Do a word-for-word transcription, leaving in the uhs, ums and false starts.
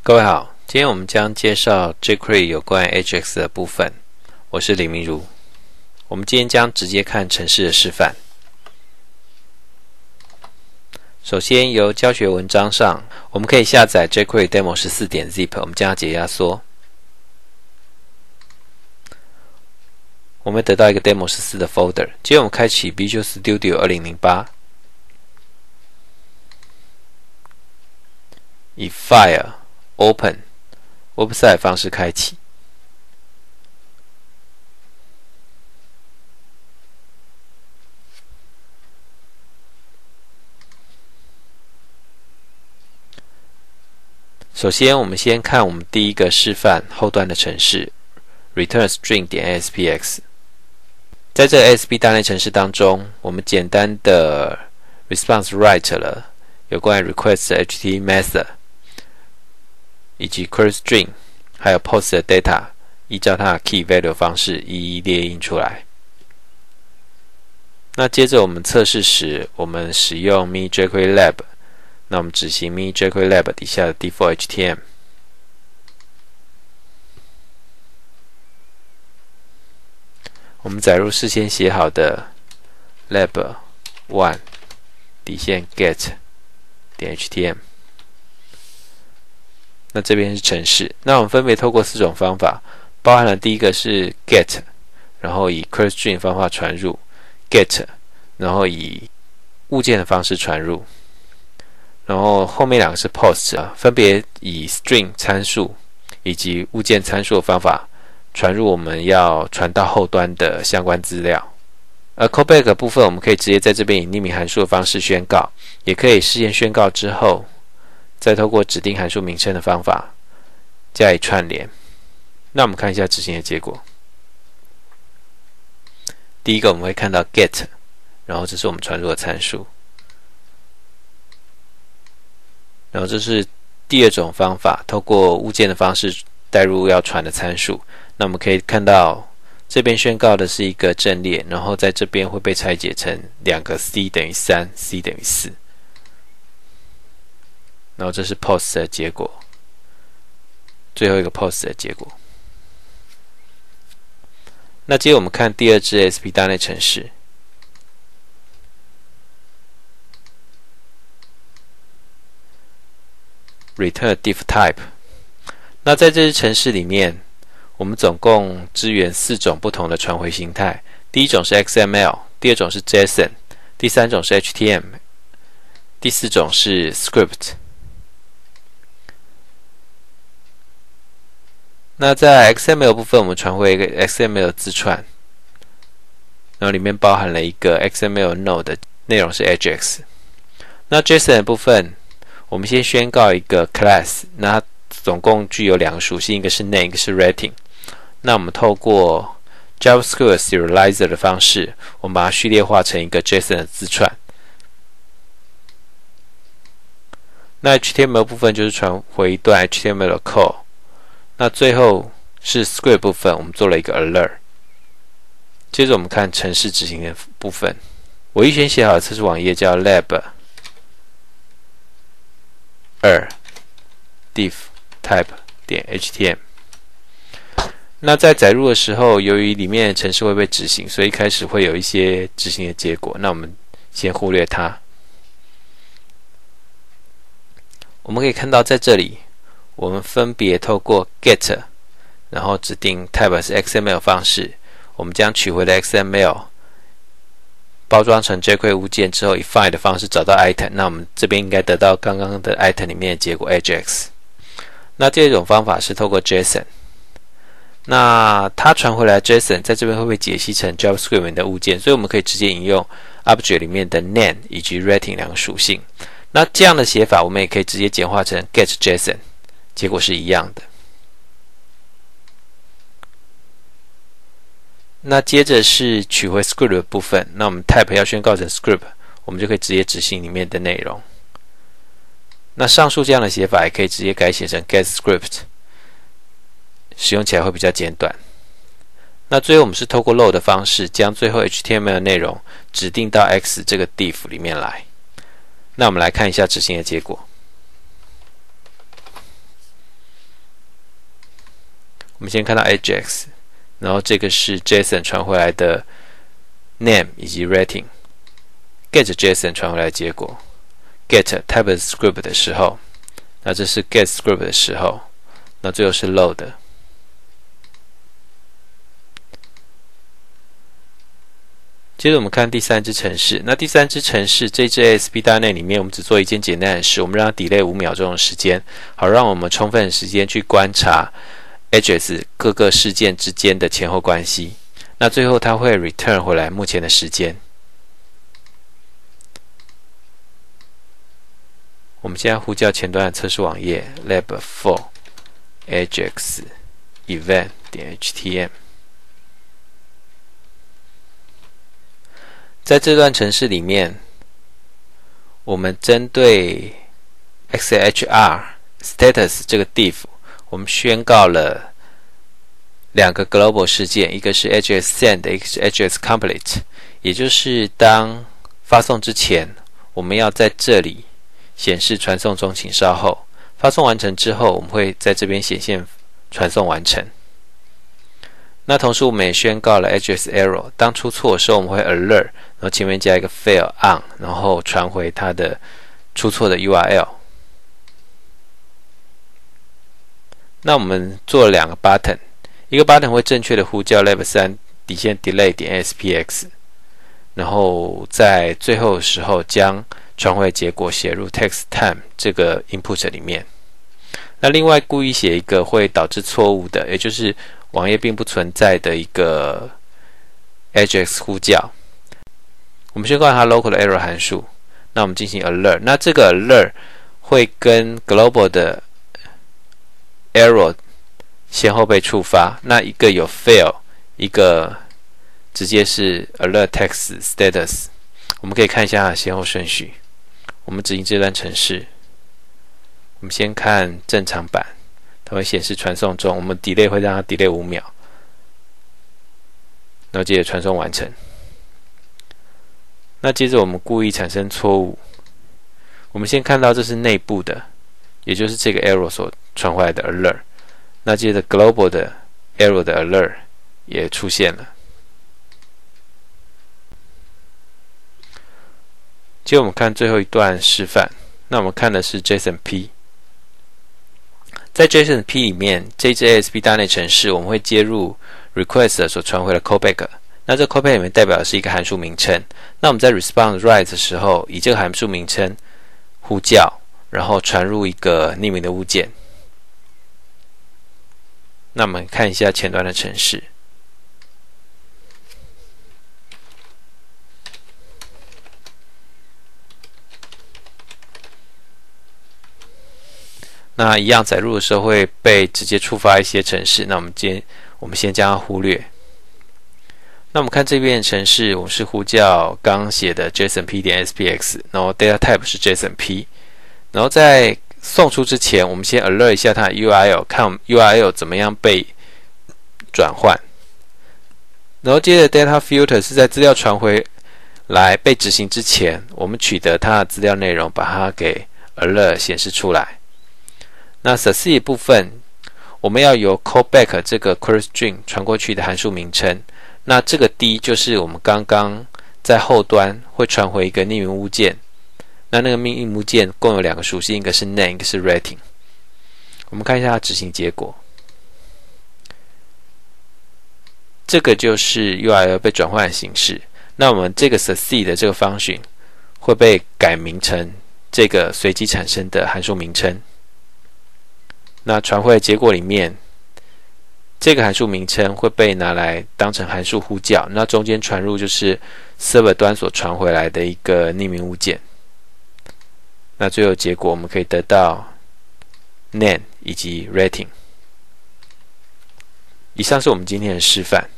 各位好，今天我们将介绍 jQuery 有关 Ajax 的部分。我是李明如。我们今天将直接看程式的示范。首先，由教学文章上，我们可以下载 jQuery Demo 十四点 zip， 我们将它解压缩。我们得到一个 Demo 十四的 folder。接着我们开启 Visual Studio 二零零八，以 File Open Website 方式开启。首先，我们先看我们第一个示范后端的程式 return string 点 aspx。在这个 A S P 大类程式当中，我们简单的 response write 了有关 request 的 H T method， 以及 query string， 还有 post 的 data， 依照它的 key value 方式一一列印出来。那接着我们测试时，我们使用 Mini jQuery Lab。那我们执行 Mini jQuery Lab 底下的 default H T M。我们载入事先写好的 lab one 底线 get 点 H T M。那这边是程式。那我们分别透过四种方法，包含了第一个是 get， 然后以 query string 方法传入 get， 然后以物件的方式传入。然后后面两个是 post， 分别以 string 参数以及物件参数的方法传入我们要传到后端的相关资料。而 callback 的部分，我们可以直接在这边以匿名函数的方式宣告，也可以事先宣告之后，再透过指定函数名称的方法加以串联。那我们看一下执行的结果。第一个我们会看到 get， 然后这是我们传入的参数。然后这是第二种方法，透过物件的方式带入要传的参数。那我们可以看到这边宣告的是一个阵列，然后在这边会被拆解成两个 c 等于三 c 等于四。然后这是 post 的结果，最后一个 post 的结果。那接着我们看第二支 A S P 大类程式。return div type。 那在这支程式里面，我们总共支援四种不同的传回形态。第一种是 X M L， 第二种是 JSON， 第三种是 H T M， 第四种是 Script。 那在 X M L 部分，我们传回一个 X M L 字串，然后里面包含了一个 X M L node 的内容是 Ajax。 那 JSON 的部分，我们先宣告一个 class， 那它总共具有两个属性，一个是 name， 一个是 rating。那我们透过 JavaScript serializer 的方式，我们把它序列化成一个 JSON 的字串。那 H T M L 部分就是传回一段 H T M L 的 code。那最后是 Script 部分，我们做了一个 alert。接着我们看程式执行的部分。我预先写好的测试网页叫 lab二 div type 点 H T M。 那在载入的时候，由于里面的程式会被执行，所以一开始会有一些执行的结果，那我们先忽略它。我们可以看到在这里，我们分别透过 get， 然后指定 type 是 X M L 方式，我们将取回的 X M L包装成 jQuery 物件之后，以 find 的方式找到 item。 那我们这边应该得到刚刚的 item 里面的结果 Ajax。 那第二种方法是透过 JSON， 那它传回来的 JSON 在这边会被解析成 JavaScript 里面的物件，所以我们可以直接引用 Object 里面的 name 以及 rating 两个属性。那这样的写法，我们也可以直接简化成 get JSON， 结果是一样的。那接着是取回 script 的部分，那我们 type 要宣告成 script， 我们就可以直接执行里面的内容。那上述这样的写法也可以直接改写成 get script， 使用起来会比较简短。那最后我们是透过 load 的方式，将最后 H T M L 的内容指定到 X 这个 div 里面来。那我们来看一下执行的结果。 我们先看到 Ajax， 然后这个是 JSON 传回来的 name 以及 rating。get JSON 传回来的结果 ，get TypeScript 的时候，那这是 get script 的时候，那最后是 load。接着我们看第三支程式，那第三支程式这支 A S P 大内里面，我们只做一件简单的事，我们让它 delay 五秒钟的时间，好让我们充分的时间去观察 Ajax 各个事件之间的前后关系。那最后它会 return 回来目前的时间。我们现在呼叫前端的测试网页 lab for ajax event 点 htm。在这段程式里面，我们针对 X H R status 这个 div， 我们宣告了两个 global 事件，一个是 Ajax send， 一个是 Ajax complete， 也就是当发送之前，我们要在这里显示传送中，请稍后。发送完成之后，我们会在这边显现传送完成。那同时我们也宣告了 Ajax error， 当出错的时候，我们会 alert， 然后前面加一个 fail on， 然后传回它的出错的 U R L。那我们做了两个 button， 一个 button 会正确的呼叫 lab 三底线 delay 点 spx， 然后在最后的时候将传回结果写入 text time 这个 input 里面。那另外故意写一个会导致错误的，也就是网页并不存在的一个 Ajax 呼叫。我们宣告它 local 的 error 函数，那我们进行 alert。那这个 alert 会跟 global 的 error 先后被触发。那一个有 fail， 一个直接是 alert text status。我们可以看一下它的先后顺序。我们执行这段程式，我们先看正常版，它会显示传送中，我们 delay 会让它 delay 五秒，然后接着传送完成。那接着我们故意产生错误，我们先看到这是内部的，也就是这个 error 所传回来的 alert。那接着 global 的 error 的 alert 也出现了。接着我们看最后一段示范，那我们看的是 JSON-P。在 JSON-P 里面，这支 A S P 大内程式我们会接入 request 所传回的 callback。那这 callback 里面代表的是一个函数名称。那我们在 response write 的时候，以这个函数名称呼叫，然后传入一个匿名的物件。那我们看一下前端的程式。那一样载入的时候会被直接触发一些程式，那我们今天我们先将它忽略。那我们看这边的程式，我们是呼叫刚写的 JSON-P 点 spx， 然后 data type 是 JSON-P， 然后在送出之前，我们先 alert 一下它的 U R L， 看 U R L 怎么样被转换。然后接着 data filter 是在资料传回来被执行之前，我们取得它的资料内容，把它给 alert 显示出来。那 succeed 部分，我们要由 callback 这个 query string 传过去的函数名称。那这个 D 就是我们刚刚在后端会传回一个匿名物件。那那个匿名物件共有两个属性，一个是 name， 一个是 rating。我们看一下它执行结果。这个就是 U R L 被转换的形式。那我们这个 succeed 的这个function会被改名成这个随机产生的函数名称。那传回的结果里面，这个函数名称会被拿来当成函数呼叫，那中间传入就是 server 端所传回来的一个匿名物件。那最后结果我们可以得到 name 以及 rating。以上是我们今天的示范。